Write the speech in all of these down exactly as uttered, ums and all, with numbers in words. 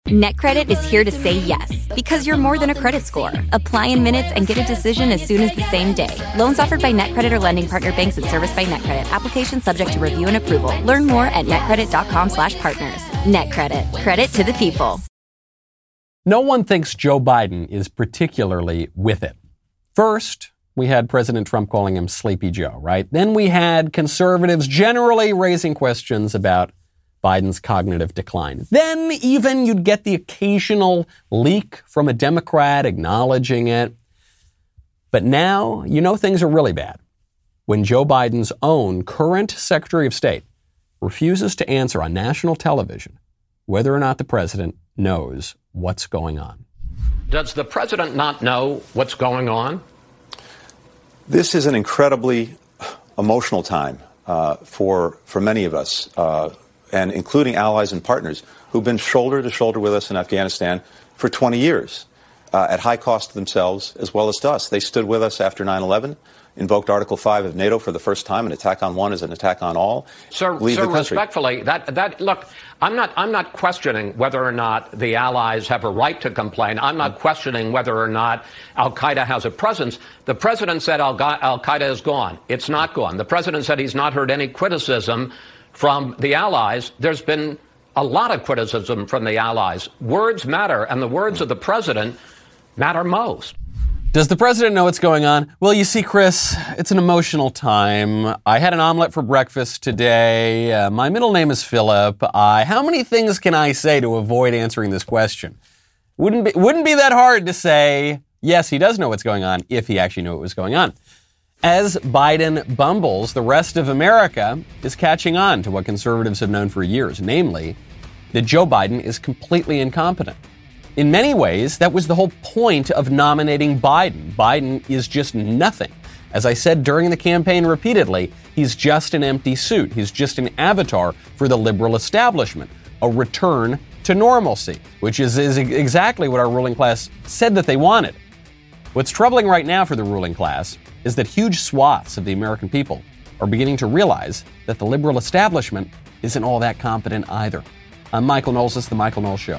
NetCredit is here to say yes, because you're more than a credit score. Apply in minutes and get a decision as soon as the same day. Loans offered by NetCredit or lending partner banks and serviced by NetCredit. Application subject to review and approval. Learn more at netcredit.com slash partners. NetCredit. Credit to the people. No one thinks Joe Biden is particularly with it. First, we had President Trump calling him Sleepy Joe, right? Then we had conservatives generally raising questions about Biden's cognitive decline. Then even you'd get the occasional leak from a Democrat acknowledging it. But now, you know things are really bad when Joe Biden's own current Secretary of State refuses to answer on national television whether or not the president knows what's going on. Does the president not know what's going on? This is an incredibly emotional time uh, for for many of us. Uh, and including allies and partners who've been shoulder to shoulder with us in Afghanistan for twenty years, uh, at high cost to themselves as well as to us. They stood with us after nine eleven, invoked Article five of NATO for the first time. An attack on one is an attack on all. Sir, sir respectfully, that, that, look, I'm not, I'm not questioning whether or not the allies have a right to complain. I'm not questioning whether or not al-Qaeda has a presence. The president said al- al-Qaeda is gone. It's not gone. The president said he's not heard any criticism from the allies. There's been a lot of criticism from the allies. Words matter, and the words of the president matter most. Does the president know what's going on? Well, you see, Chris, it's an emotional time. I had an omelet for breakfast today. Uh, my middle name is Philip. Uh, how many things can I say to avoid answering this question? Wouldn't be, wouldn't be that hard to say, yes, he does know what's going on, if he actually knew what was going on. As Biden bumbles, the rest of America is catching on to what conservatives have known for years, namely that Joe Biden is completely incompetent. In many ways, that was the whole point of nominating Biden. Biden is just nothing. As I said during the campaign repeatedly, he's just an empty suit. He's just an avatar for the liberal establishment, a return to normalcy, which is, is exactly what our ruling class said that they wanted. What's troubling right now for the ruling class is that huge swaths of the American people are beginning to realize that the liberal establishment isn't all that competent either. I'm Michael Knowles. This is The Michael Knowles Show.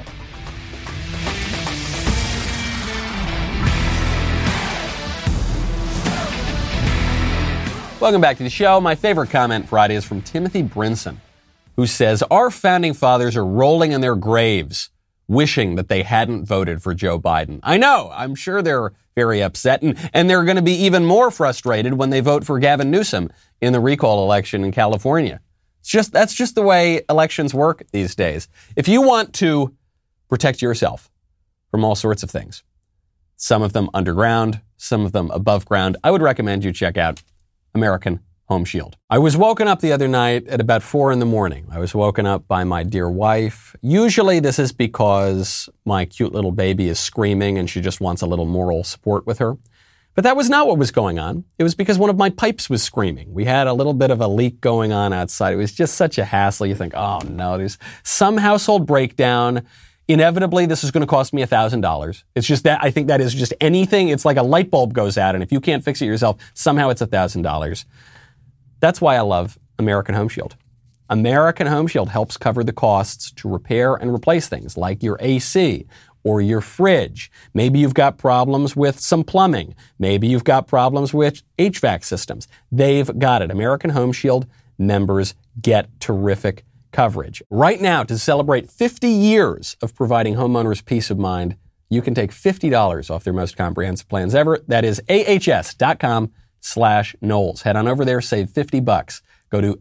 Welcome back to the show. My favorite comment Friday is from Timothy Brinson, who says, our founding fathers are rolling in their graves, wishing that they hadn't voted for Joe Biden. I know, I'm sure they're very upset, and, and they're going to be even more frustrated when they vote for Gavin Newsom in the recall election in California. It's just, that's just the way elections work these days. If you want to protect yourself from all sorts of things, some of them underground, some of them above ground, I would recommend you check out American Home Shield. I was woken up the other night at about four in the morning. I was woken up by my dear wife. Usually this is because my cute little baby is screaming and she just wants a little moral support with her. But that was not what was going on. It was because one of my pipes was screaming. We had a little bit of a leak going on outside. It was just such a hassle. You think, oh no, there's some household breakdown. Inevitably, this is going to cost me one thousand dollars. It's just that, I think that is just anything. It's like a light bulb goes out, and if you can't fix it yourself, somehow it's one thousand dollars. That's why I love American Home Shield. American Home Shield helps cover the costs to repair and replace things like your A C or your fridge. Maybe you've got problems with some plumbing. Maybe you've got problems with H V A C systems. They've got it. American Home Shield members get terrific coverage. Right now, to celebrate fifty years of providing homeowners peace of mind, you can take fifty dollars off their most comprehensive plans ever. That is ahs.com slash Knowles. Head on over there, save fifty bucks. Go to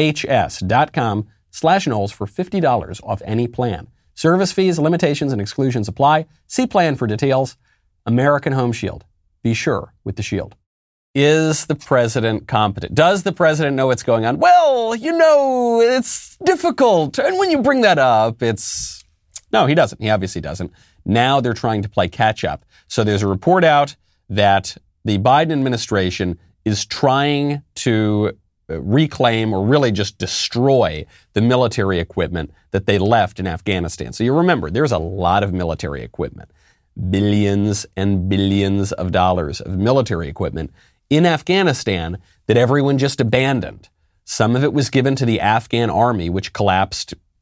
ahs.com slash Knowles for fifty dollars off any plan. Service fees, limitations, and exclusions apply. See plan for details. American Home Shield. Be sure with the Shield. Is the president competent? Does the president know what's going on? Well, you know, it's difficult. And when you bring that up, it's... No, he doesn't. He obviously doesn't. Now they're trying to play catch up. So there's a report out that the Biden administration is trying to reclaim or really just destroy the military equipment that they left in Afghanistan. So you remember, there's a lot of military equipment, billions and billions of dollars of military equipment in Afghanistan that everyone just abandoned. Some of it was given to the Afghan army, which collapsed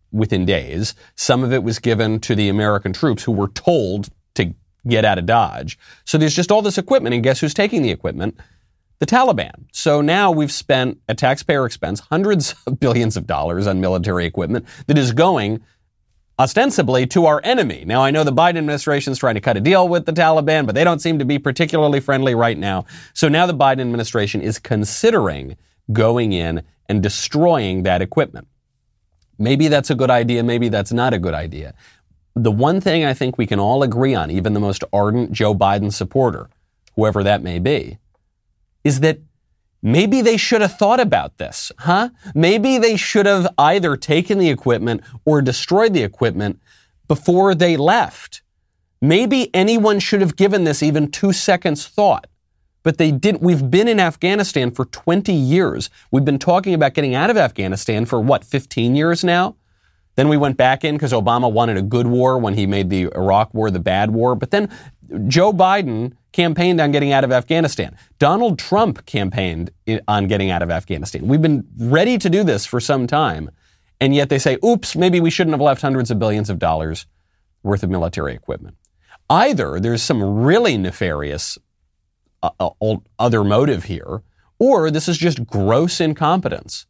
within days. Some of it was given to the American troops who were told to get out of Dodge. So there's just all this equipment, and guess who's taking the equipment? The Taliban. So now we've spent, at taxpayer expense, hundreds of billions of dollars on military equipment that is going ostensibly to our enemy. Now, I know the Biden administration is trying to cut a deal with the Taliban, but they don't seem to be particularly friendly right now. So now the Biden administration is considering going in and destroying that equipment. Maybe that's a good idea. Maybe that's not a good idea. The one thing I think we can all agree on, even the most ardent Joe Biden supporter, whoever that may be, is that maybe they should have thought about this, huh? Maybe they should have either taken the equipment or destroyed the equipment before they left. Maybe anyone should have given this even two seconds thought, but they didn't. We've been in Afghanistan for twenty years. We've been talking about getting out of Afghanistan for what, fifteen years now? Then we went back in because Obama wanted a good war when he made the Iraq war the bad war. But then Joe Biden campaigned on getting out of Afghanistan. Donald Trump campaigned on getting out of Afghanistan. We've been ready to do this for some time. And yet they say, oops, maybe we shouldn't have left hundreds of billions of dollars worth of military equipment. Either there's some really nefarious uh, other motive here, or this is just gross incompetence.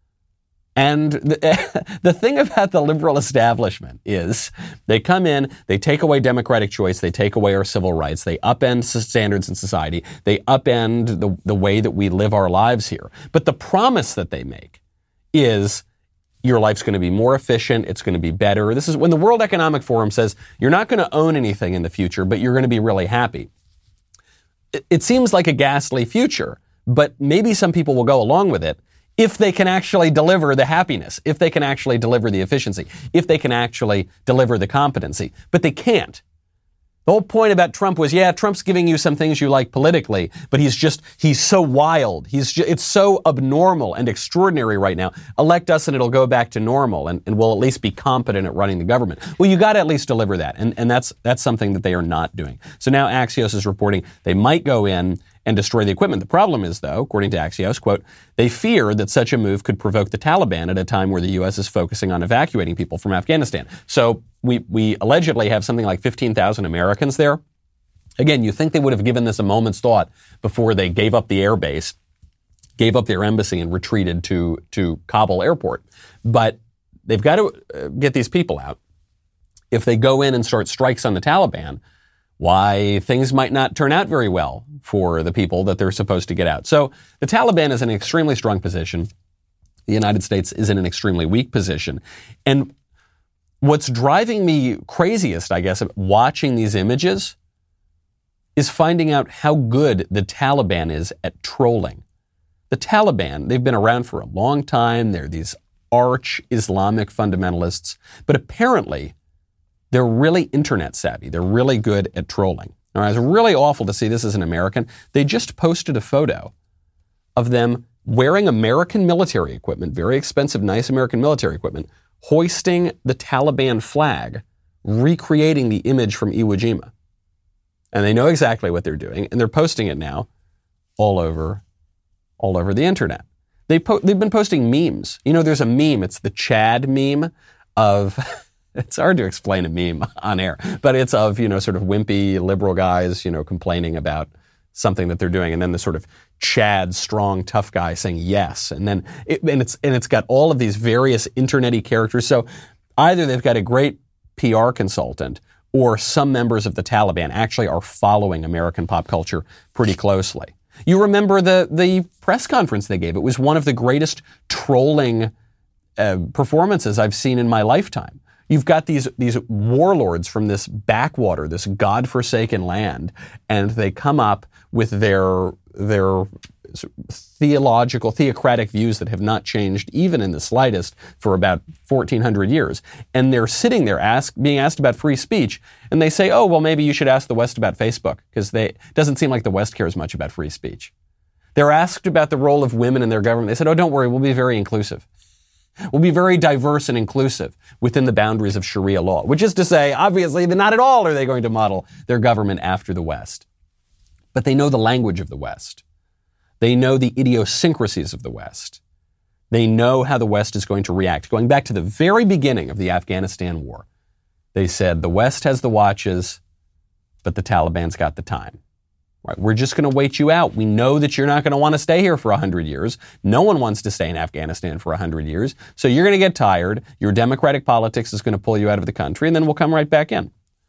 And the, the thing about the liberal establishment is they come in, they take away democratic choice, they take away our civil rights, they upend standards in society, they upend the, the way that we live our lives here. But the promise that they make is your life's going to be more efficient, it's going to be better. This is when the World Economic Forum says you're not going to own anything in the future, but you're going to be really happy. It, it seems like a ghastly future, but maybe some people will go along with it if they can actually deliver the happiness, if they can actually deliver the efficiency, if they can actually deliver the competency. But they can't. The whole point about Trump was, yeah, Trump's giving you some things you like politically, but he's just, he's so wild. He's just, it's so abnormal and extraordinary right now. Elect us and it'll go back to normal and, and we'll at least be competent at running the government. Well, you got to at least deliver that. And, and that's, that's something that they are not doing. So now Axios is reporting they might go in and destroy the equipment. The problem is, though, according to Axios, quote, they fear that such a move could provoke the Taliban at a time where the U S is focusing on evacuating people from Afghanistan. So we, we allegedly have something like fifteen thousand Americans there. Again, you think they would have given this a moment's thought before they gave up the air base, gave up their embassy and retreated to, to Kabul airport. But they've got to get these people out. If they go in and start strikes on the Taliban, why things might not turn out very well for the people that they're supposed to get out. So the Taliban is in an extremely strong position. The United States is in an extremely weak position. And what's driving me craziest, I guess, watching these images is finding out how good the Taliban is at trolling. The Taliban, they've been around for a long time. They're these arch Islamic fundamentalists. But apparently, they're really internet savvy. They're really good at trolling. All right, it's really awful to see this as an American. They just posted a photo of them wearing American military equipment, very expensive, nice American military equipment, hoisting the Taliban flag, recreating the image from Iwo Jima. And they know exactly what they're doing, and they're posting it now all over, all over the internet. They po- they've been posting memes. You know, there's a meme. It's the Chad meme of... It's hard to explain a meme on air, but it's of, you know, sort of wimpy liberal guys, you know, complaining about something that they're doing. And then the sort of Chad, strong, tough guy saying yes. And then, it, and it's, and it's got all of these various internet-y characters. So either they've got a great P R consultant or some members of the Taliban actually are following American pop culture pretty closely. You remember the, the press conference they gave. It was one of the greatest trolling uh, performances I've seen in my lifetime. You've got these these warlords from this backwater, this godforsaken land, and they come up with their their theological, theocratic views that have not changed even in the slightest for about fourteen hundred years. And they're sitting there ask, being asked about free speech, and they say, oh, well, maybe you should ask the West about Facebook, because it doesn't seem like the West cares much about free speech. They're asked about the role of women in their government. They said, oh, don't worry, we'll be very inclusive. We'll be very diverse and inclusive within the boundaries of Sharia law, which is to say, obviously, not at all are they going to model their government after the West. But they know the language of the West. They know the idiosyncrasies of the West. They know how the West is going to react. Going back to the very beginning of the Afghanistan war, they said the West has the watches, but the Taliban's got the time. Right? We're just going to wait you out. We know that you're not going to want to stay here for one hundred years. No one wants to stay in Afghanistan for one hundred years. So you're going to get tired. Your democratic politics is going to pull you out of the country, and then we'll come right back in.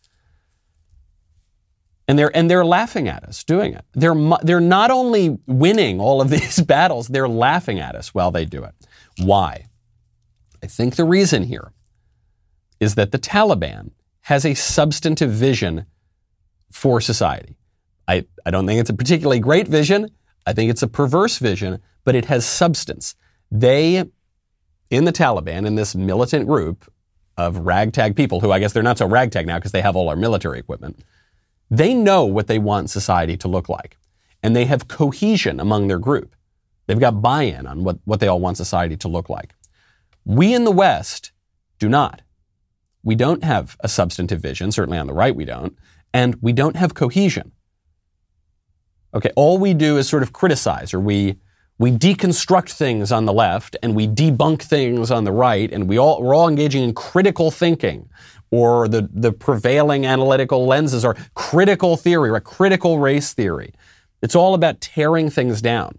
And they're and they're laughing at us doing it. They're they're not only winning all of these battles, they're laughing at us while they do it. Why? I think the reason here is that the Taliban has a substantive vision for society. I, I don't think it's a particularly great vision. I think it's a perverse vision, but it has substance. They, in the Taliban, in this militant group of ragtag people, who I guess they're not so ragtag now because they have all our military equipment, they know what they want society to look like. And they have cohesion among their group. They've got buy-in on what, what they all want society to look like. We in the West do not. We don't have a substantive vision, certainly on the right we don't, and we don't have cohesion. Okay, all we do is sort of criticize, or we we deconstruct things on the left and we debunk things on the right, and we all we're all engaging in critical thinking, or the the prevailing analytical lenses are critical theory, or critical race theory. It's all about tearing things down.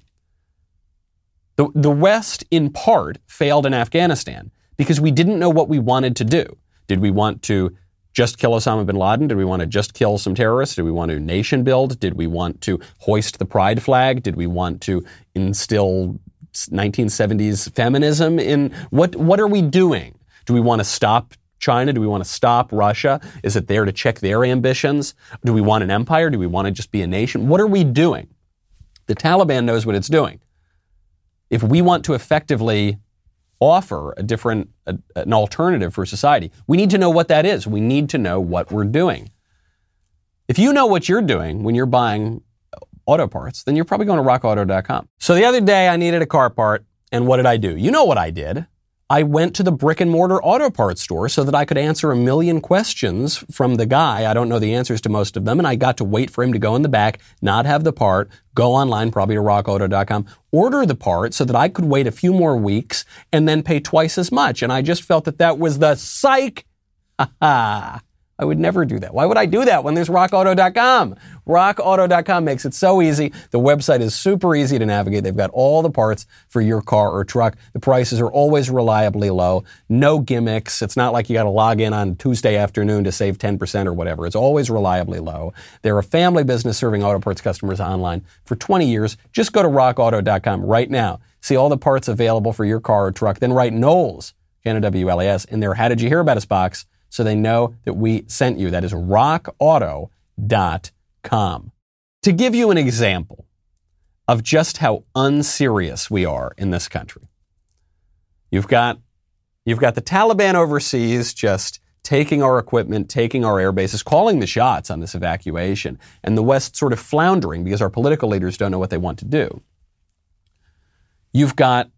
The the West, in part, failed in Afghanistan because we didn't know what we wanted to do. Did we want to just kill Osama bin Laden? Did we want to just kill some terrorists? Did we want to nation build? Did we want to hoist the pride flag? Did we want to instill nineteen seventies feminism in? What, what are we doing? Do we want to stop China? Do we want to stop Russia? Is it there to check their ambitions? Do we want an empire? Do we want to just be a nation? What are we doing? The Taliban knows what it's doing. If we want to effectively offer a different, a, an alternative for society, we need to know what that is. We need to know what we're doing. If you know what you're doing when you're buying auto parts, then you're probably going to rock auto dot com. So the other day I needed a car part, and what did I do? You know what I did. I went to the brick and mortar auto parts store so that I could answer a million questions from the guy. I don't know the answers to most of them, and I got to wait for him to go in the back, not have the part, go online, probably to rock auto dot com, order the part so that I could wait a few more weeks and then pay twice as much. And I just felt that that was the psych. Ha ha. I would never do that. Why would I do that when there's rock auto dot com? rock auto dot com makes it so easy. The website is super easy to navigate. They've got all the parts for your car or truck. The prices are always reliably low. No gimmicks. It's not like you got to log in on Tuesday afternoon to save ten percent or whatever. It's always reliably low. They're a family business serving auto parts customers online for twenty years. Just go to rock auto dot com right now. See all the parts available for your car or truck. Then write Knowles, K N O W L E S, in their How Did You Hear About Us box, so they know that we sent you. That is rock auto dot com. To give you an example of just how unserious we are in this country, you've got, you've got the Taliban overseas just taking our equipment, taking our air bases, calling the shots on this evacuation, and the West sort of floundering because our political leaders don't know what they want to do. You've got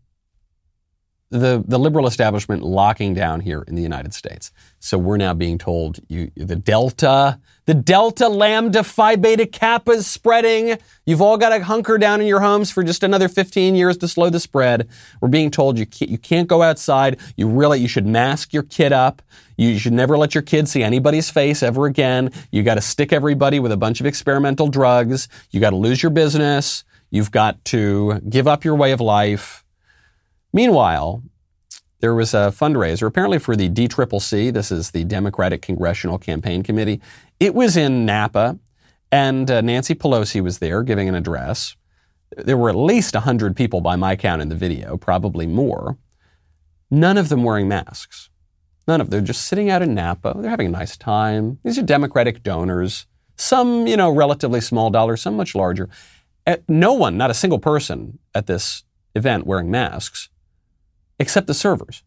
The, the liberal establishment locking down here in the United States. So we're now being told you, the Delta, the Delta Lambda Phi Beta Kappa is spreading. You've all got to hunker down in your homes for just another fifteen years to slow the spread. We're being told you can't, you can't go outside. You really, you should mask your kid up. You should never let your kid see anybody's face ever again. You got to stick everybody with a bunch of experimental drugs. You got to lose your business. You've got to give up your way of life. Meanwhile, there was a fundraiser, apparently for the D C C C. This is the Democratic Congressional Campaign Committee. It was in Napa, and uh, Nancy Pelosi was there giving an address. There were at least one hundred people by my count in the video, probably more. None of them wearing masks. None of them. They're just sitting out in Napa. They're having a nice time. These are Democratic donors. Some, you know, relatively small dollars, some much larger. Uh, no one, not a single person at this event wearing masks, except the servers.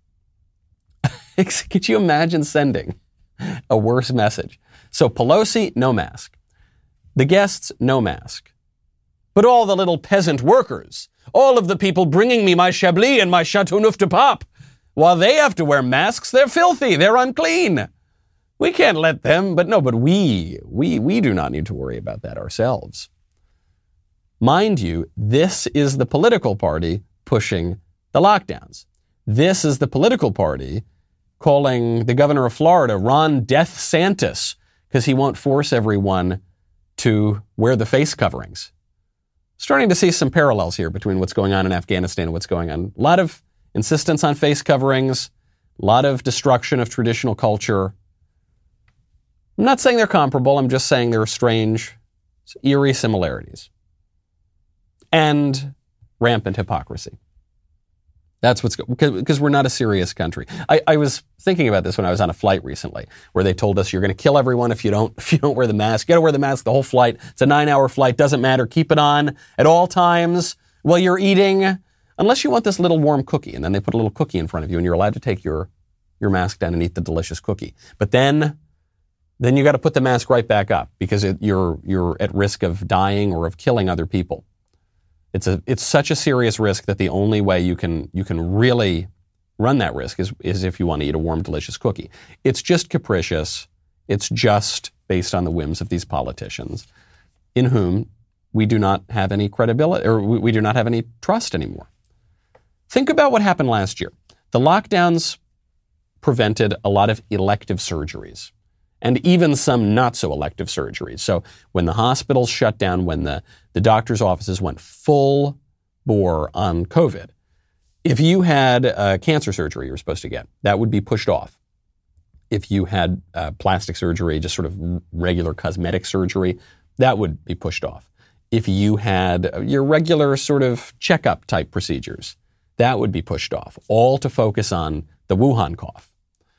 Could you imagine sending a worse message? So Pelosi, no mask. The guests, no mask. But all the little peasant workers, all of the people bringing me my Chablis and my Chateauneuf de Pape, while they have to wear masks, they're filthy, they're unclean. We can't let them, but no, but we, we, we do not need to worry about that ourselves. Mind you, this is the political party pushing the lockdowns. This is the political party calling the governor of Florida Ron Death Santis because he won't force everyone to wear the face coverings. Starting to see some parallels here between what's going on in Afghanistan and what's going on. A lot of insistence on face coverings, a lot of destruction of traditional culture. I'm not saying they're comparable. I'm just saying there are strange, eerie similarities. And rampant hypocrisy. That's what's because because we're not a serious country. I, I was thinking about this when I was on a flight recently, where they told us you're going to kill everyone if you don't if you don't wear the mask. You got to wear the mask the whole flight. It's a nine-hour flight. Doesn't matter. Keep it on at all times while you're eating, unless you want this little warm cookie. And then they put a little cookie in front of you, and you're allowed to take your your mask down and eat the delicious cookie. But then then you got to put the mask right back up because it, you're you're at risk of dying or of killing other people. It's a it's such a serious risk that the only way you can you can really run that risk is is if you want to eat a warm, delicious cookie. It's just capricious. It's just based on the whims of these politicians, in whom we do not have any credibility or we, we do not have any trust anymore. Think about what happened last year. The lockdowns prevented a lot of elective surgeries. And even some not-so-elective surgeries. So when the hospitals shut down, when the, the doctor's offices went full bore on COVID, if you had uh, cancer surgery you were supposed to get, that would be pushed off. If you had uh, plastic surgery, just sort of regular cosmetic surgery, that would be pushed off. If you had your regular sort of checkup type procedures, that would be pushed off, all to focus on the Wuhan cough.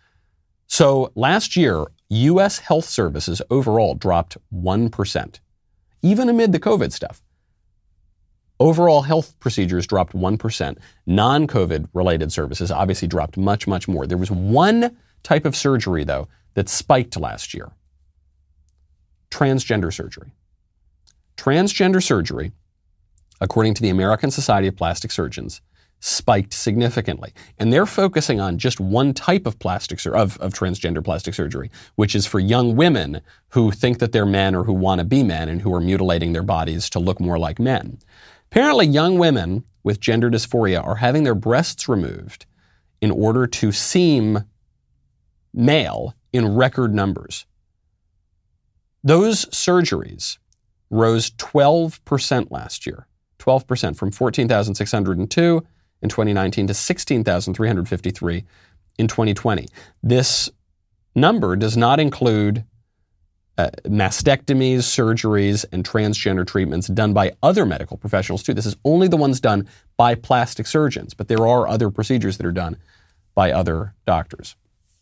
So last year, U S health services overall dropped one percent, even amid the COVID stuff. Overall health procedures dropped one percent. Non-COVID related services obviously dropped much, much more. There was one type of surgery, though, that spiked last year. Transgender surgery. Transgender surgery, according to the American Society of Plastic Surgeons, spiked significantly. And they're focusing on just one type of plastic sur- of, of transgender plastic surgery, which is for young women who think that they're men or who want to be men and who are mutilating their bodies to look more like men. Apparently, young women with gender dysphoria are having their breasts removed in order to seem male in record numbers. Those surgeries rose twelve percent last year, twelve percent from fourteen thousand six hundred two in twenty nineteen to sixteen thousand three hundred fifty-three in twenty twenty. This number does not include uh, mastectomies, surgeries, and transgender treatments done by other medical professionals too. This is only the ones done by plastic surgeons, but there are other procedures that are done by other doctors.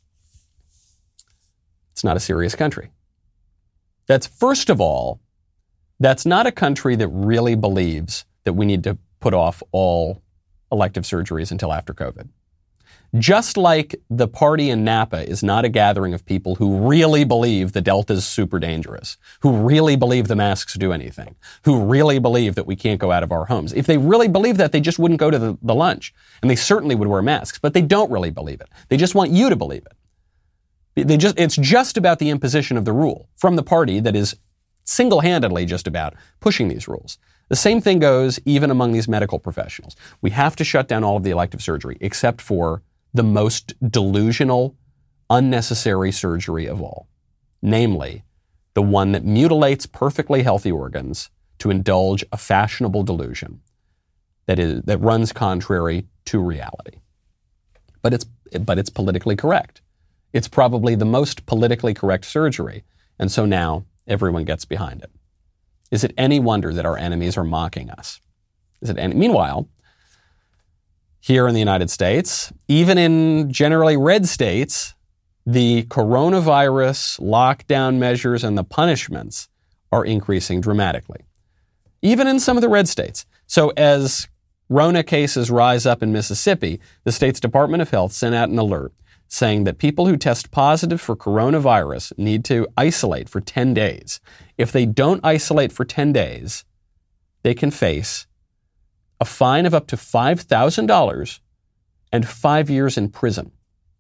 It's not a serious country. That's, first of all, that's not a country that really believes that we need to put off all elective surgeries until after COVID. Just like the party in Napa is not a gathering of people who really believe the Delta is super dangerous, who really believe the masks do anything, who really believe that we can't go out of our homes. If they really believe that, they just wouldn't go to the, the lunch, and they certainly would wear masks, but they don't really believe it. They just want you to believe it. They just, it's just about the imposition of the rule from the party that is single-handedly just about pushing these rules. The same thing goes even among these medical professionals. We have to shut down all of the elective surgery except for the most delusional, unnecessary surgery of all, namely the one that mutilates perfectly healthy organs to indulge a fashionable delusion that is that runs contrary to reality. But it's but it's politically correct. It's probably the most politically correct surgery, and so now everyone gets behind it. Is it any wonder that our enemies are mocking us? Is it any? Meanwhile, here in the United States, even in generally red states, the coronavirus lockdown measures and the punishments are increasing dramatically. Even in some of the red states. So as Rona cases rise up in Mississippi, the state's Department of Health sent out an alert saying that people who test positive for coronavirus need to isolate for ten days. If they don't isolate for ten days, they can face a fine of up to five thousand dollars and five years in prison.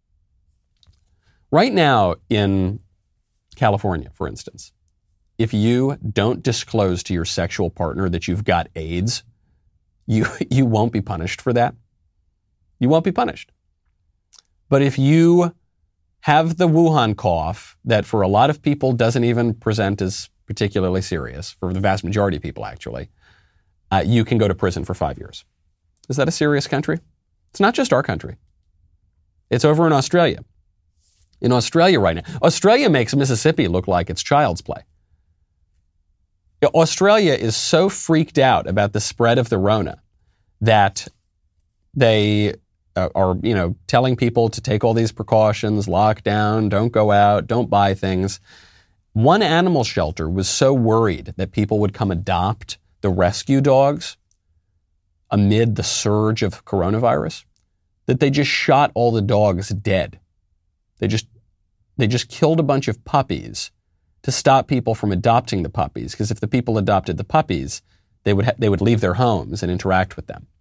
Right now in California, for instance, if you don't disclose to your sexual partner that you've got AIDS, you, you won't be punished for that. You won't be punished. But if you have the Wuhan cough that for a lot of people doesn't even present as particularly serious, for the vast majority of people actually, uh, you can go to prison for five years. Is that a serious country? It's not just our country. It's over in Australia. In Australia right now. Australia makes Mississippi look like it's child's play. Australia is so freaked out about the spread of the Rona that they uh, are, you know, telling people to take all these precautions, lock down, don't go out, don't buy things. One animal shelter was so worried that people would come adopt the rescue dogs amid the surge of coronavirus that they just shot all the dogs dead. They just they just killed a bunch of puppies to stop people from adopting the puppies, because if the people adopted the puppies, they would ha- they would leave their homes and interact with them.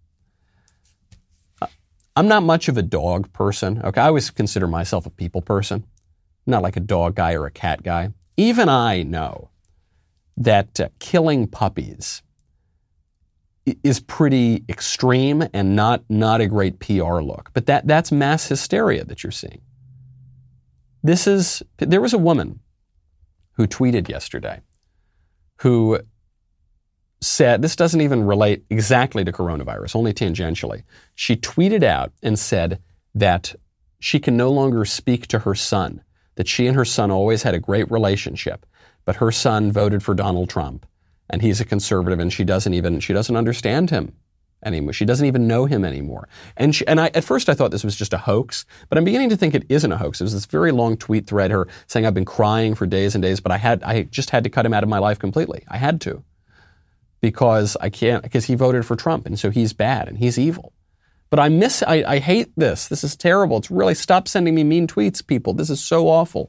I'm not much of a dog person. Okay, I always consider myself a people person, not like a dog guy or a cat guy. Even I know that uh, killing puppies is pretty extreme and not not a great P R look. But that that's mass hysteria that you're seeing. This is there was a woman who tweeted yesterday who said, this doesn't even relate exactly to coronavirus, only tangentially. She tweeted out and said that she can no longer speak to her son, that she and her son always had a great relationship, but her son voted for Donald Trump, and he's a conservative, and she doesn't even, she doesn't understand him anymore. She doesn't even know him anymore. And she, and I, at first I thought this was just a hoax, but I'm beginning to think it isn't a hoax. It was this very long tweet thread, her saying, I've been crying for days and days, but I had, I just had to cut him out of my life completely. I had to. Because I can't, because he voted for Trump, and so he's bad, and he's evil. But I miss, I, I hate this. This is terrible. It's really, stop sending me mean tweets, people. This is so awful.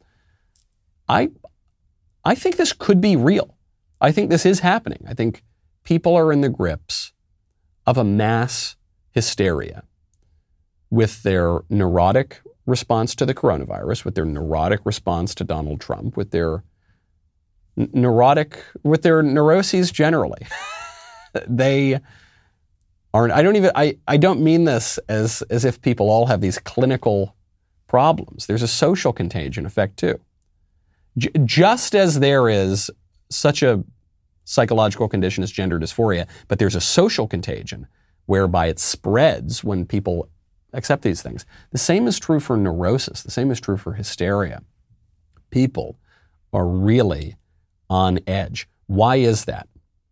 I, I think this could be real. I think this is happening. I think people are in the grips of a mass hysteria with their neurotic response to the coronavirus, with their neurotic response to Donald Trump, with their n- neurotic, with their neuroses generally. They aren't, I don't even, I, I don't mean this as, as if people all have these clinical problems. There's a social contagion effect too. J- just as there is such a psychological condition as gender dysphoria, but there's a social contagion whereby it spreads when people accept these things. The same is true for neurosis. The same is true for hysteria. People are really on edge. Why is that?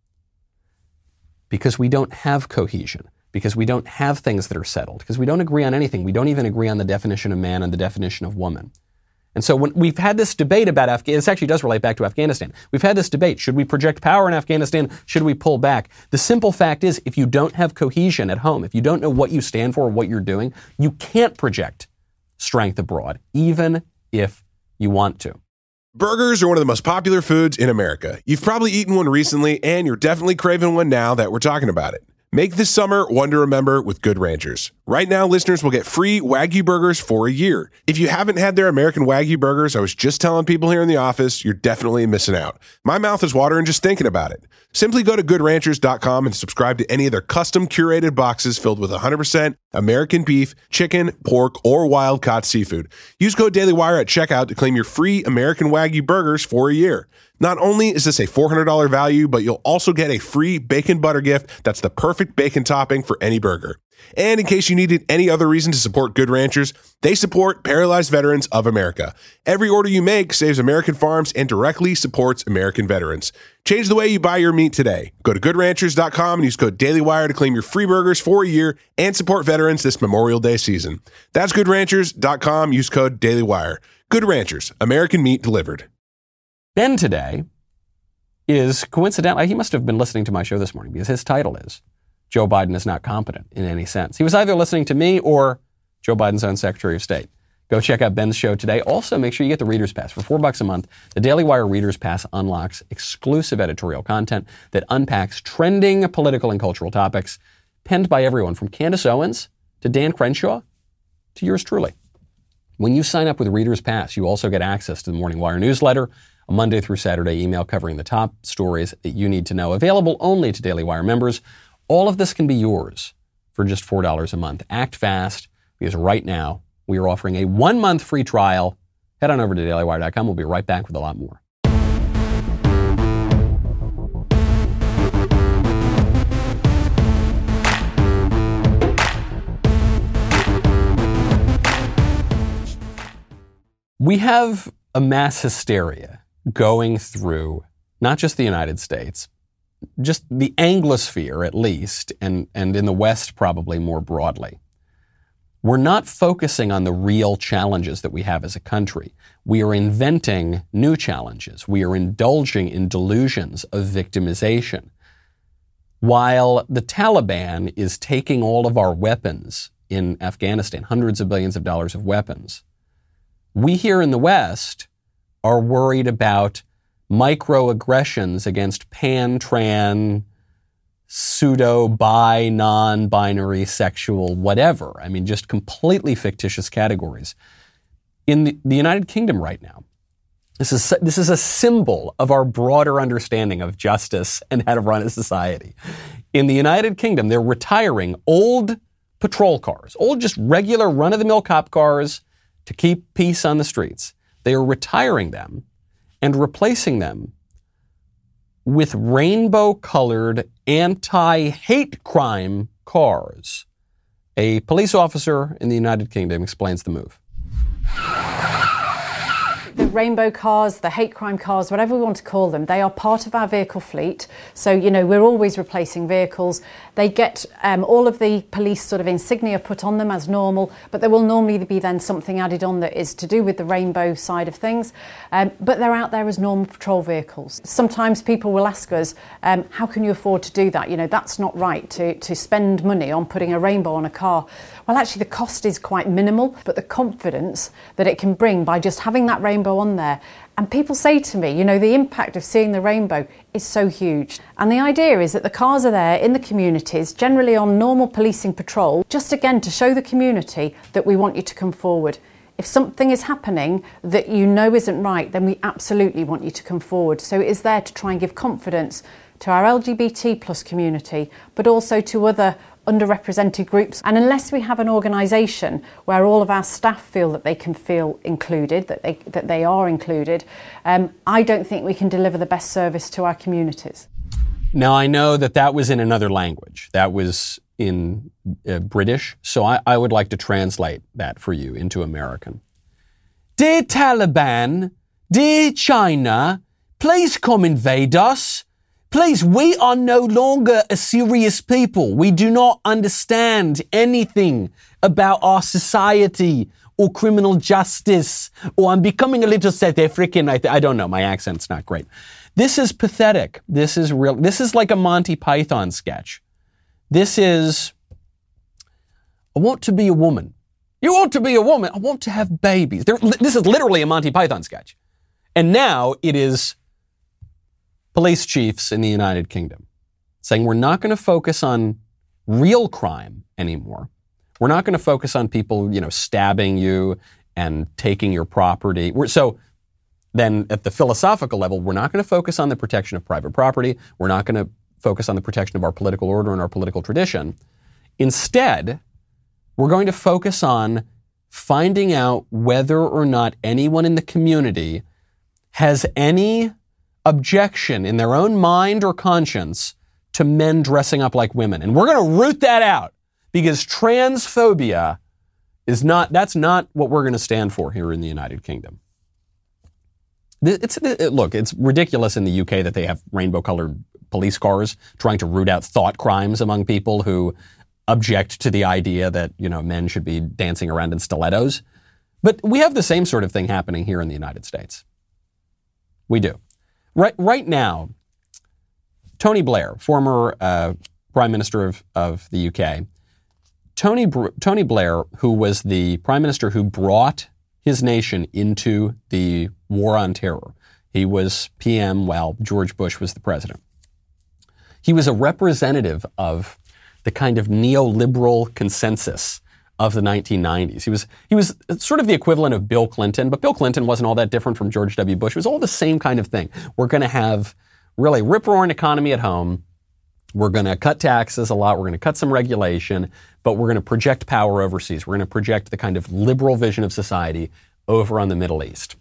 Because we don't have cohesion, because we don't have things that are settled, because we don't agree on anything. We don't even agree on the definition of man and the definition of woman. And so when we've had this debate about Afghanistan, this actually does relate back to Afghanistan. We've had this debate. Should we project power in Afghanistan? Should we pull back? The simple fact is, if you don't have cohesion at home, if you don't know what you stand for or what you're doing, you can't project strength abroad, even if you want to. Burgers are one of the most popular foods in America. You've probably eaten one recently, and you're definitely craving one now that we're talking about it. Make this summer one to remember with Good Ranchers. Right now, listeners will get free Wagyu burgers for a year. If you haven't had their American Wagyu burgers, I was just telling people here in the office, you're definitely missing out. My mouth is watering just thinking about it. Simply go to good ranchers dot com and subscribe to any of their custom curated boxes filled with one hundred percent American beef, chicken, pork, or wild-caught seafood. Use code DailyWire at checkout to claim your free American Wagyu burgers for a year. Not only is this a four hundred dollars value, but you'll also get a free bacon butter gift that's the perfect bacon topping for any burger. And in case you needed any other reason to support Good Ranchers, they support Paralyzed Veterans of America. Every order you make saves American farms and directly supports American veterans. Change the way you buy your meat today. Go to good ranchers dot com and use code DailyWire to claim your free burgers for a year and support veterans this Memorial Day season. That's good ranchers dot com. Use code DailyWire. Good Ranchers, American meat delivered. Ben today is coincidentally, he must have been listening to my show this morning because his title is Joe Biden is not competent in any sense. He was either listening to me or Joe Biden's own Secretary of State. Go check out Ben's show today. Also, make sure you get the Reader's Pass. For four bucks a month, the Daily Wire Reader's Pass unlocks exclusive editorial content that unpacks trending political and cultural topics penned by everyone from Candace Owens to Dan Crenshaw to yours truly. When you sign up with Reader's Pass, you also get access to the Morning Wire newsletter, a Monday through Saturday email covering the top stories that you need to know, available only to Daily Wire members. All of this can be yours for just four dollars a month. Act fast, because right now we are offering a one-month free trial. Head on over to daily wire dot com. We'll be right back with a lot more. We have a mass hysteria going through not just the United States, just the Anglosphere at least, and, and in the West probably more broadly. We're not focusing on the real challenges that we have as a country. We are inventing new challenges. We are indulging in delusions of victimization. While the Taliban is taking all of our weapons in Afghanistan, hundreds of billions of dollars of weapons, we here in the West are worried about microaggressions against pan, tran, pseudo, bi, non-binary, sexual, whatever. I mean, just completely fictitious categories. In the, the United Kingdom right now, this is, this is a symbol of our broader understanding of justice and how to run a society. In the United Kingdom, they're retiring old patrol cars, old just regular run-of-the-mill cop cars to keep peace on the streets. They are retiring them and replacing them with rainbow-colored anti-hate crime cars. A police officer in the United Kingdom explains the move. The rainbow cars, the hate crime cars, whatever we want to call them, they are part of our vehicle fleet. So, you know, we're always replacing vehicles. They get um, all of the police sort of insignia put on them as normal, but there will normally be then something added on that is to do with the rainbow side of things. Um, but they're out there as normal patrol vehicles. Sometimes people will ask us, um, how can you afford to do that? You know, that's not right to, to spend money on putting a rainbow on a car. Well, actually, the cost is quite minimal, but the confidence that it can bring by just having that rainbow on there. And people say to me, you know, the impact of seeing the rainbow is so huge. And the idea is that the cars are there in the communities, generally on normal policing patrol, just again to show the community that we want you to come forward. If something is happening that you know isn't right, then we absolutely want you to come forward. So it is there to try and give confidence to our L G B T plus community, but also to other underrepresented groups. And unless we have an organisation where all of our staff feel that they can feel included, that they that they are included, um, I don't think we can deliver the best service to our communities. Now, I know that that was in another language. That was in uh, British, so I, I would like to translate that for you into American. Dear Taliban, dear China, please come invade us. Please, we are no longer a serious people. We do not understand anything about our society or criminal justice, or I'm becoming a little South African. I, th- I don't know. My accent's not great. This is pathetic. This is real. This is like a Monty Python sketch. This is, I want to be a woman. You want to be a woman? I want to have babies. There, this is literally a Monty Python sketch. And now it is police chiefs in the United Kingdom saying we're not going to focus on real crime anymore. We're not going to focus on people, you know, stabbing you and taking your property. We're, so then at the philosophical level, we're not going to focus on the protection of private property. We're not going to focus on the protection of our political order and our political tradition. Instead, we're going to focus on finding out whether or not anyone in the community has any objection in their own mind or conscience to men dressing up like women. And we're going to root that out because transphobia is not, that's not what we're going to stand for here in the United Kingdom. It's, it, look, it's ridiculous in the U K that they have rainbow-colored police cars trying to root out thought crimes among people who object to the idea that, you know, men should be dancing around in stilettos. But we have the same sort of thing happening here in the United States. We do. Right, right now, Tony Blair, former uh, Prime Minister of, of the U K, Tony Tony Blair, who was the Prime Minister who brought his nation into the war on terror. He was P M while George Bush was the president. He was a representative of the kind of neoliberal consensus of the nineteen nineties. He was he was sort of the equivalent of Bill Clinton, but Bill Clinton wasn't all that different from George W. Bush. It was all the same kind of thing. We're going to have really rip-roaring economy at home, We're going to cut taxes a lot. We're going to cut some regulation, but we're going to project power overseas. We're going to project the kind of liberal vision of society over on the Middle East.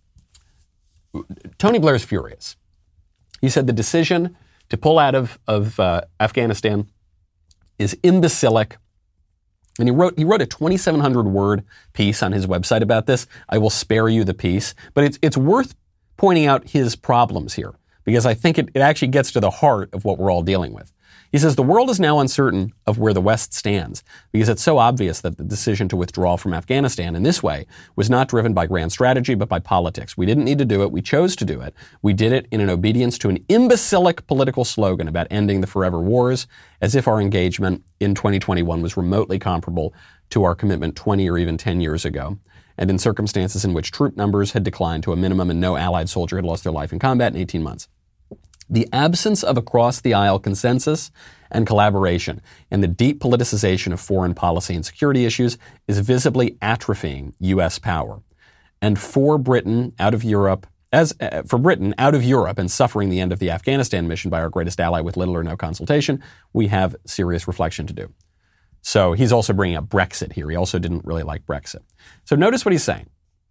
Tony Blair's furious. He said the decision to pull out of, of uh, Afghanistan is imbecilic. And he wrote he wrote a twenty-seven hundred word piece on his website about this. I will spare you the piece. But it's it's worth pointing out his problems here, because I think it, it actually gets to the heart of what we're all dealing with. He says the world is now uncertain of where the West stands because it's so obvious that the decision to withdraw from Afghanistan in this way was not driven by grand strategy but by politics. We didn't need to do it. We chose to do it. We did it in an obedience to an imbecilic political slogan about ending the forever wars, as if our engagement in twenty twenty-one was remotely comparable to our commitment twenty or even ten years ago, and in circumstances in which troop numbers had declined to a minimum and no Allied soldier had lost their life in combat in eighteen months. The absence of across-the-aisle consensus and collaboration and the deep politicization of foreign policy and security issues is visibly atrophying U S power. And for Britain out of Europe, as uh, for Britain out of Europe and suffering the end of the Afghanistan mission by our greatest ally with little or no consultation, we have serious reflection to do. So he's also bringing up Brexit here. He also didn't really like Brexit. So notice what he's saying.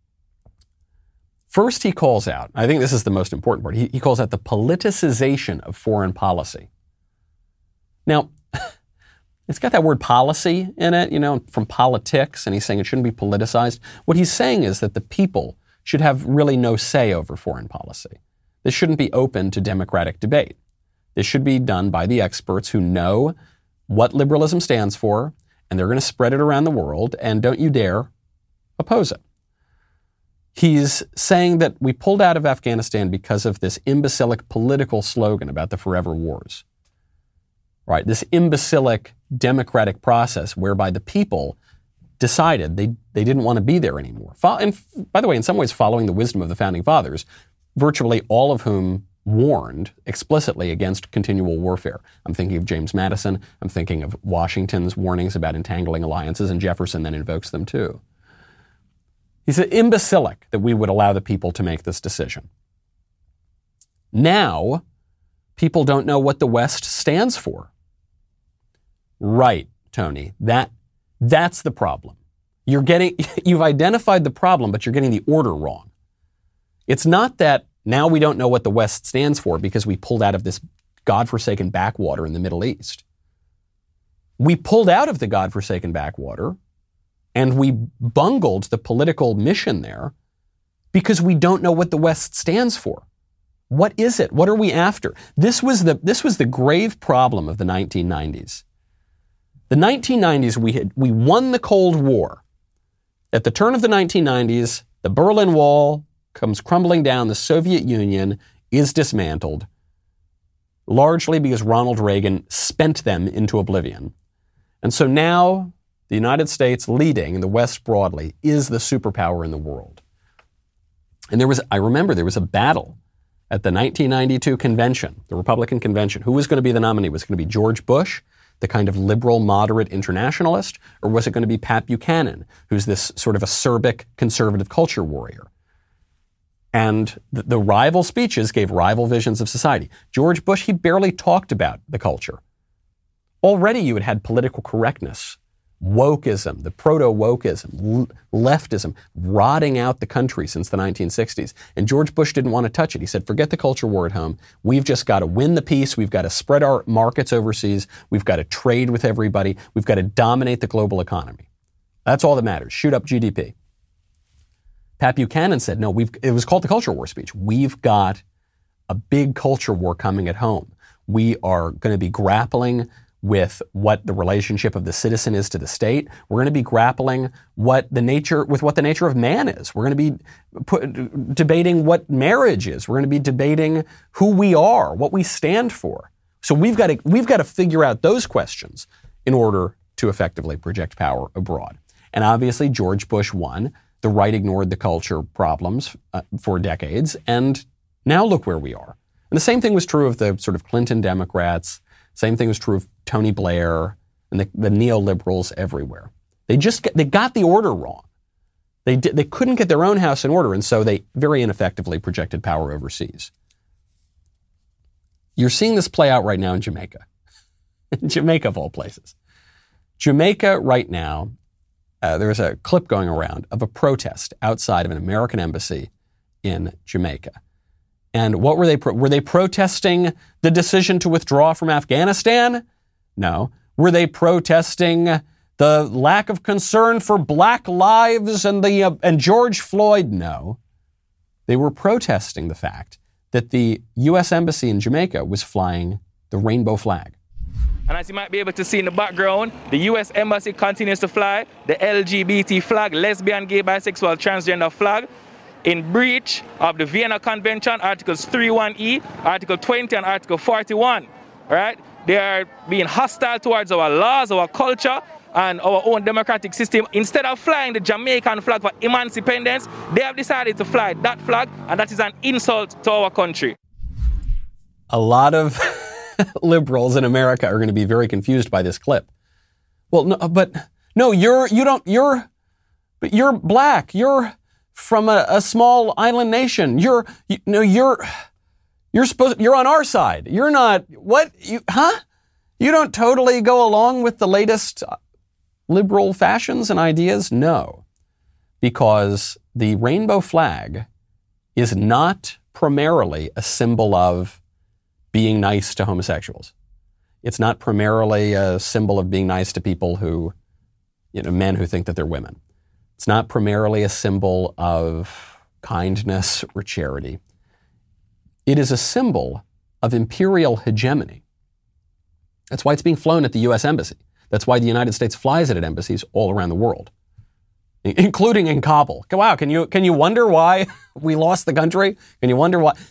First, he calls out, I think this is the most important part, he, he calls out the politicization of foreign policy. Now, it's got that word policy in it, you know, from politics, and he's saying it shouldn't be politicized. What he's saying is that the people should have really no say over foreign policy. This shouldn't be open to democratic debate. This should be done by the experts who know what liberalism stands for, and they're going to spread it around the world, and don't you dare oppose it. He's saying that we pulled out of Afghanistan because of this imbecilic political slogan about the forever wars. Right? This imbecilic democratic process whereby the people decided they, they didn't want to be there anymore. And by the way, in some ways following the wisdom of the Founding Fathers, virtually all of whom warned explicitly against continual warfare. I'm thinking of James Madison. I'm thinking of Washington's warnings about entangling alliances, and Jefferson then invokes them too. He said imbecilic that we would allow the people to make this decision. Now, people don't know what the West stands for. Right, Tony. That, that's the problem. You're getting, you've identified the problem, but you're getting the order wrong. It's not that now we don't know what the West stands for because we pulled out of this godforsaken backwater in the Middle East. We pulled out of the godforsaken backwater and we bungled the political mission there because we don't know what the West stands for. What is it? What are we after? This was the, this was the grave problem of the nineteen nineties. The nineteen nineties, we had, we won the Cold War. At the turn of the nineteen nineties, the Berlin Wall comes crumbling down. The Soviet Union is dismantled, largely because Ronald Reagan spent them into oblivion. And so now the United States leading, and the West broadly, is the superpower in the world. And there was, I remember there was a battle at the nineteen ninety-two convention, the Republican convention. Who was going to be the nominee? Was it going to be George Bush, the kind of liberal, moderate internationalist, or was it going to be Pat Buchanan, who's this sort of acerbic conservative culture warrior? And the, the rival speeches gave rival visions of society. George Bush, he barely talked about the culture. Already you had had political correctness, wokeism, the proto-wokeism, leftism, rotting out the country since the nineteen sixties. And George Bush didn't want to touch it. He said, forget the culture war at home. We've just got to win the peace. We've got to spread our markets overseas. We've got to trade with everybody. We've got to dominate the global economy. That's all that matters. Shoot up G D P. Pat Buchanan said, no, we've, it was called the culture war speech. We've got a big culture war coming at home. We are going to be grappling with what the relationship of the citizen is to the state. We're going to be grappling what the nature with what the nature of man is. We're going to be put, debating what marriage is. We're going to be debating who we are, what we stand for. So we've got to we've got to figure out those questions in order to effectively project power abroad. And obviously, George Bush won. The right ignored the culture problems uh, for decades, and now look where we are. And the same thing was true of the sort of Clinton Democrats. Same thing was true of Tony Blair and the, the neoliberals everywhere. They just get, they got the order wrong. They did, they couldn't get their own house in order, and so they very ineffectively projected power overseas. You're seeing this play out right now in Jamaica. Jamaica of all places. Jamaica right now, uh, there's a clip going around of a protest outside of an American embassy in Jamaica. And what were they, pro- were they protesting the decision to withdraw from Afghanistan? No. Were they protesting the lack of concern for black lives and the uh, and George Floyd? No. They were protesting the fact that the U S Embassy in Jamaica was flying the rainbow flag. And as you might be able to see in the background, the U S Embassy continues to fly the L G B T flag, lesbian, gay, bisexual, transgender flag, in breach of the Vienna Convention, Articles thirty-one E, Article twenty, and Article forty-one. Right? They are being hostile towards our laws, our culture, and our own democratic system. Instead of flying the Jamaican flag for emancipation, they have decided to fly that flag, and that is an insult to our country. A lot of liberals in America are going to be very confused by this clip. Well, no, but no, you're you don't you're but you're black. You're from a, a small island nation. You're you, no you're you're supposed you're on our side. You're not what you huh? You don't totally go along with the latest liberal fashions and ideas? No. Because the rainbow flag is not primarily a symbol of being nice to homosexuals. It's not primarily a symbol of being nice to people who, you know, men who think that they're women. It's not primarily a symbol of kindness or charity. It is a symbol of imperial hegemony. That's why it's being flown at the U S Embassy. That's why the United States flies it at embassies all around the world, including in Kabul. Wow, can you can you wonder why we lost the country? Can you wonder why?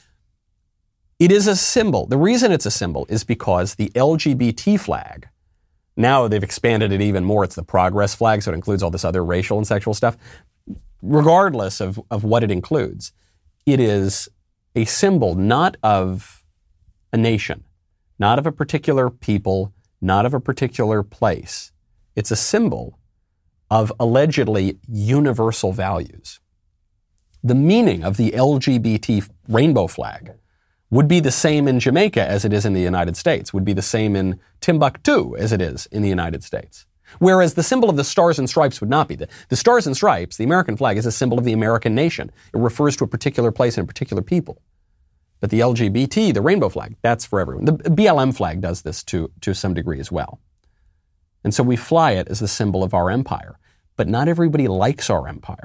It is a symbol. The reason it's a symbol is because the L G B T flag, now they've expanded it even more. It's the progress flag, so it includes all this other racial and sexual stuff. Regardless of, of what it includes, it is a symbol not of a nation, not of a particular people, not of a particular place. It's a symbol of allegedly universal values. The meaning of the L G B T rainbow flag would be the same in Jamaica as it is in the United States, would be the same in Timbuktu as it is in the United States. Whereas the symbol of the Stars and Stripes would not be. The, the Stars and Stripes, the American flag, is a symbol of the American nation. It refers to a particular place and a particular people. But the L G B T, the rainbow flag, that's for everyone. The B L M flag does this to, to some degree as well. And so we fly it as the symbol of our empire. But not everybody likes our empire.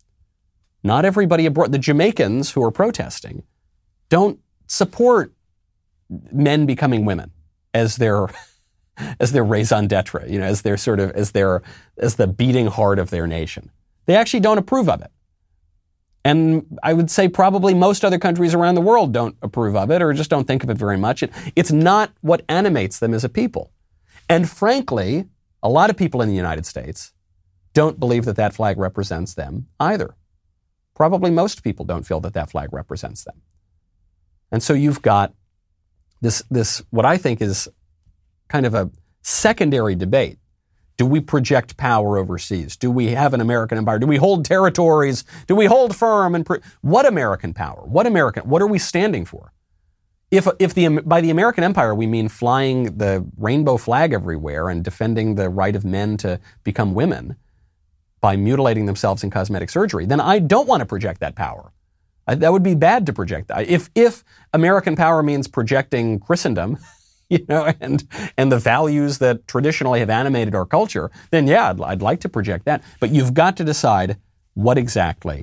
Not everybody abroad. The Jamaicans who are protesting don't support men becoming women as their as their raison d'etre, you know, as their sort of as their as the beating heart of their nation. They actually don't approve of it. And I would say probably most other countries around the world don't approve of it or just don't think of it very much. It, it's not what animates them as a people. And frankly, a lot of people in the United States don't believe that that flag represents them either. Probably most people don't feel that that flag represents them. And so you've got this, this what I think is kind of a secondary debate. Do we project power overseas? Do we have an American empire? Do we hold territories? Do we hold firm? And pro- what American power? What American? What are we standing for? If if the by the American empire we mean flying the rainbow flag everywhere and defending the right of men to become women by mutilating themselves in cosmetic surgery, then I don't want to project that power. I, that would be bad to project that. If if American power means projecting Christendom, you know, and and the values that traditionally have animated our culture, then yeah, I'd, I'd like to project that. But you've got to decide what exactly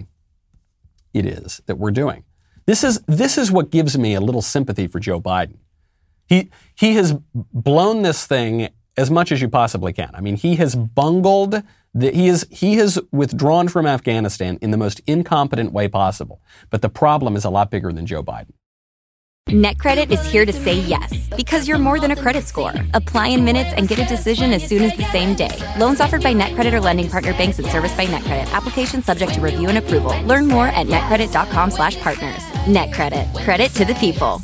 it is that we're doing. This is this is what gives me a little sympathy for Joe Biden. He he has blown this thing as much as you possibly can. I mean, he has bungled. The, he is he has withdrawn from Afghanistan in the most incompetent way possible. But the problem is a lot bigger than Joe Biden. NetCredit is here to say yes, because you're more than a credit score. Apply in minutes and get a decision as soon as the same day. Loans offered by NetCredit or lending partner banks and serviced by NetCredit. Application subject to review and approval. Learn more at netcredit.com slash partners. NetCredit. Credit to the people.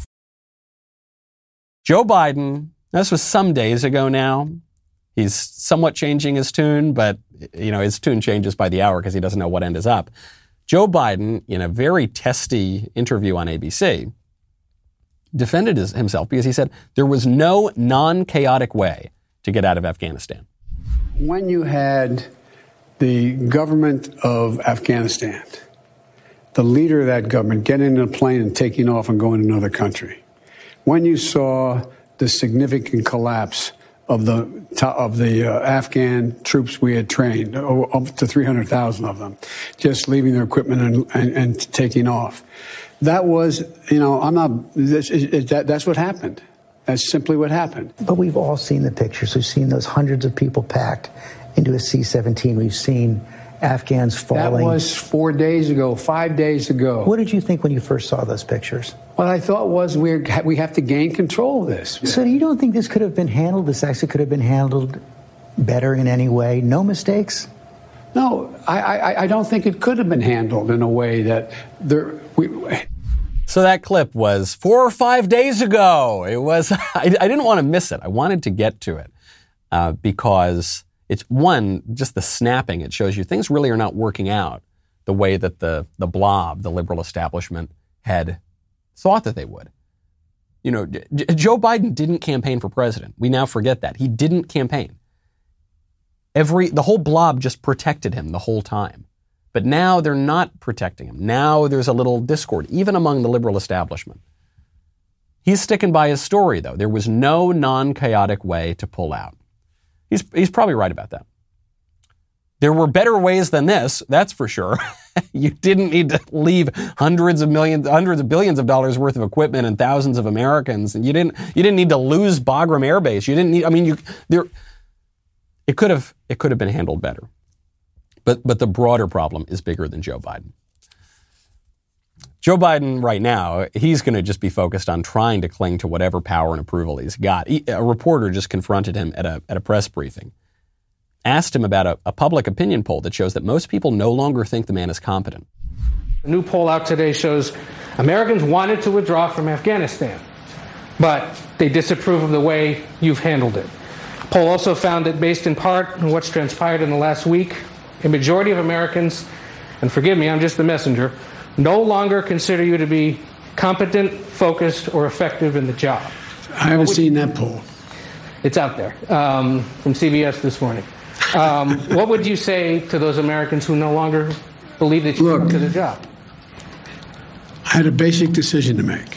Joe Biden, this was some days ago now. He's somewhat changing his tune, but you know his tune changes by the hour because he doesn't know what end is up. Joe Biden, in a very testy interview on A B C, defended his, himself because he said there was no non-chaotic way to get out of Afghanistan. When you had the government of Afghanistan, the leader of that government getting in a plane and taking off and going to another country, when you saw the significant collapse of the of the uh, Afghan troops we had trained, up to three hundred thousand of them, just leaving their equipment and, and, and taking off. That was, you know, I'm not, this, it, that, that's what happened. That's simply what happened. But we've all seen the pictures. We've seen those hundreds of people packed into a C seventeen. We've seen Afghans falling. That was four days ago, five days ago. What did you think when you first saw those pictures? What I thought was we're, we have to gain control of this. So you don't think this could have been handled, this actually could have been handled better in any way? No mistakes? No, I, I, I don't think it could have been handled in a way that there... We, So that clip was four or five days ago. It was, I, I didn't want to miss it. I wanted to get to it uh, because it's, one, just the snapping. It shows you things really are not working out the way that the, the blob, the liberal establishment, had thought that they would. You know, J- Joe Biden didn't campaign for president. We now forget that. He didn't campaign. Every, the whole blob just protected him the whole time. But now they're not protecting him. Now there's a little discord, even among the liberal establishment. He's sticking by his story, though. There was no non-chaotic way to pull out. He's, he's probably right about that. There were better ways than this, that's for sure. You didn't need to leave hundreds of millions, hundreds of billions of dollars worth of equipment and thousands of Americans. And you didn't, you didn't need to lose Bagram Air Base. You didn't need, I mean, you, there, it could have, it could have been handled better. But but the broader problem is bigger than Joe Biden. Joe Biden right now, he's going to just be focused on trying to cling to whatever power and approval he's got. He, a reporter just confronted him at a at a press briefing, asked him about a, a public opinion poll that shows that most people no longer think the man is competent. A new poll out today shows Americans wanted to withdraw from Afghanistan, but they disapprove of the way you've handled it. The poll also found that based in part on what's transpired in the last week, a majority of Americans, and forgive me, I'm just the messenger, no longer consider you to be competent, focused, or effective in the job. I haven't seen that poll. It's out there um, from C B S this morning. Um, what would you say to those Americans who no longer believe that you Look, can do the job? I had a basic decision to make.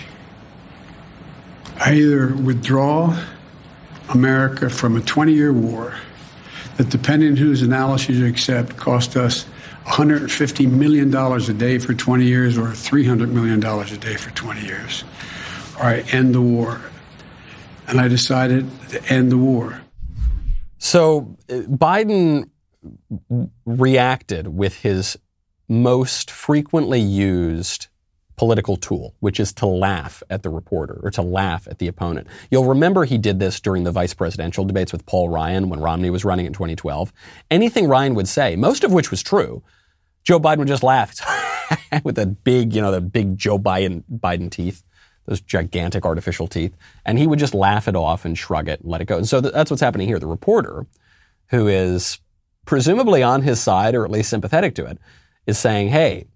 I either withdraw America from a twenty-year war that, depending on whose analysis you accept, cost us one hundred fifty million dollars a day for twenty years or three hundred million dollars a day for twenty years. Or I end the war. And I decided to end the war. So Biden reacted with his most frequently used political tool, which is to laugh at the reporter or to laugh at the opponent. You'll remember he did this during the vice presidential debates with Paul Ryan when Romney was running in twenty twelve. Anything Ryan would say, most of which was true, Joe Biden would just laugh with the big, you know, the big Joe Biden, Biden teeth, those gigantic artificial teeth. And he would just laugh it off and shrug it and let it go. And so that's what's happening here. The reporter, who is presumably on his side or at least sympathetic to it, is saying, hey,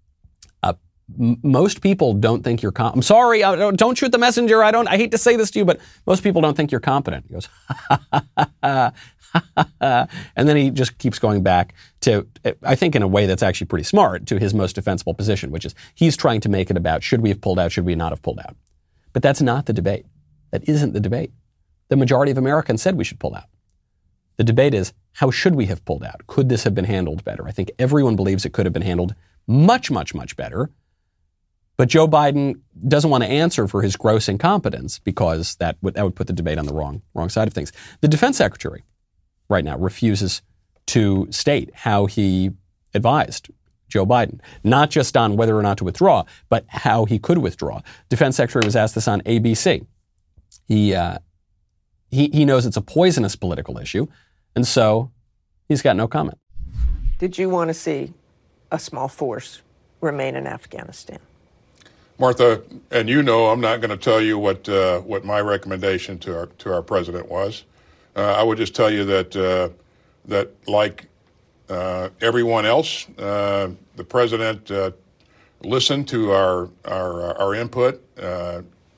most people don't think you're com- I'm sorry, I don't, don't shoot the messenger. I don't, I hate to say this to you, but most people don't think you're competent. He goes, ha, ha, ha, ha, ha, ha. And then he just keeps going back to, I think in a way that's actually pretty smart, to his most defensible position, which is he's trying to make it about should we have pulled out, should we not have pulled out? But that's not the debate. That isn't the debate. The majority of Americans said we should pull out. The debate is how should we have pulled out? Could this have been handled better? I think everyone believes it could have been handled much, much, much better. But Joe Biden doesn't want to answer for his gross incompetence because that would, that would put the debate on the wrong, wrong side of things. The defense secretary right now refuses to state how he advised Joe Biden, not just on whether or not to withdraw, but how he could withdraw. Defense secretary was asked this on A B C. He, uh, he, he knows it's a poisonous political issue, and so he's got no comment. Did you want to see a small force remain in Afghanistan? Martha, and you know, I'm not going to tell you what uh, what my recommendation to our to our president was. Uh, I would just tell you that uh, that like uh, everyone else, uh, the president uh, listened to our our our input, uh,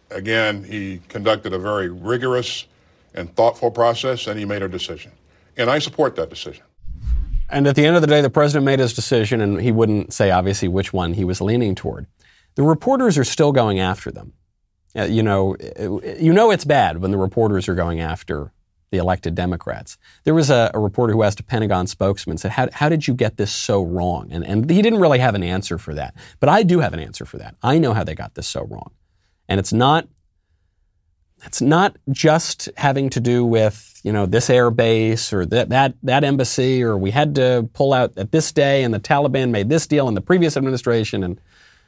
again, he conducted a very rigorous and thoughtful process, and he made a decision. And I support that decision. And at the end of the day, the president made his decision, and he wouldn't say, obviously, which one he was leaning toward. The reporters are still going after them. Uh, you know, you know it's bad when the reporters are going after the elected Democrats. There was a, a reporter who asked a Pentagon spokesman, said, how, how did you get this so wrong? And, and he didn't really have an answer for that. But I do have an answer for that. I know how they got this so wrong. And it's not, it's not just having to do with, you know, this air base or that, that, that embassy, or we had to pull out at this day and the Taliban made this deal in the previous administration. And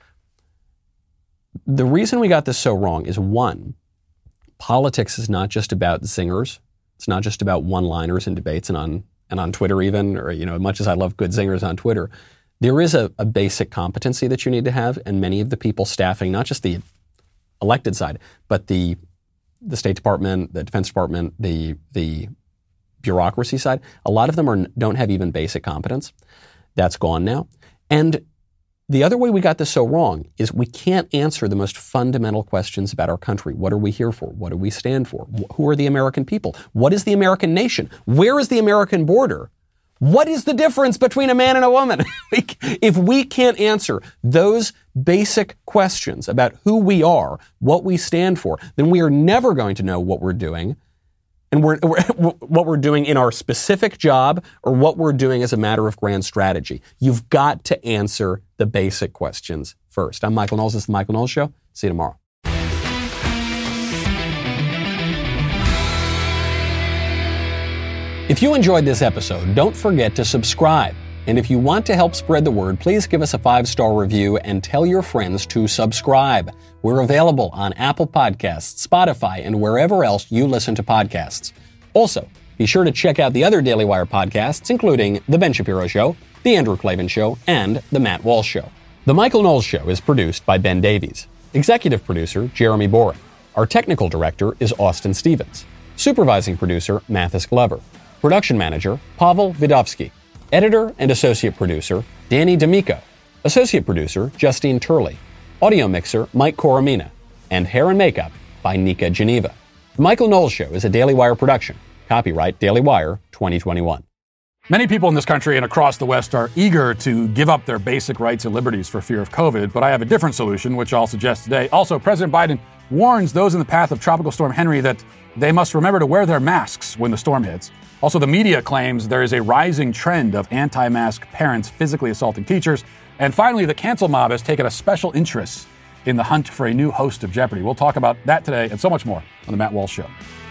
the reason we got this so wrong is, one, politics is not just about zingers. It's not just about one-liners in debates and on and on Twitter even, or, you know, as much as I love good zingers on Twitter, there is a, a basic competency that you need to have, and many of the people staffing, not just the elected side, but the the State Department, the Defense Department, the the bureaucracy side, a lot of them are don't have even basic competence. That's gone now. And the other way we got this so wrong is we can't answer the most fundamental questions about our country. What are we here for? What do we stand for? Who are the American people? What is the American nation? Where is the American border? What is the difference between a man and a woman? If we can't answer those basic questions about who we are, what we stand for, then we are never going to know what we're doing, and we're, we're, what we're doing in our specific job, or what we're doing as a matter of grand strategy. You've got to answer the basic questions first. I'm Michael Knowles. This is The Michael Knowles Show. See you tomorrow. If you enjoyed this episode, don't forget to subscribe. And if you want to help spread the word, please give us a five-star review and tell your friends to subscribe. We're available on Apple Podcasts, Spotify, and wherever else you listen to podcasts. Also, be sure to check out the other Daily Wire podcasts, including The Ben Shapiro Show, The Andrew Klavan Show, and The Matt Walsh Show. The Michael Knowles Show is produced by Ben Davies. Executive producer, Jeremy Boring. Our technical director is Austin Stevens. Supervising producer, Mathis Glover. Production manager, Pavel Vidovsky. Editor and associate producer, Danny D'Amico. Associate producer, Justine Turley. Audio mixer, Mike Coromina. And hair and makeup by Nika Geneva. The Michael Knowles Show is a Daily Wire production. Copyright Daily Wire twenty twenty-one. Many people in this country and across the West are eager to give up their basic rights and liberties for fear of COVID, but I have a different solution, which I'll suggest today. Also, President Biden warns those in the path of Tropical Storm Henry that they must remember to wear their masks when the storm hits. Also, the media claims there is a rising trend of anti-mask parents physically assaulting teachers. And finally, the cancel mob has taken a special interest in the hunt for a new host of Jeopardy. We'll talk about that today and so much more on The Matt Walsh Show.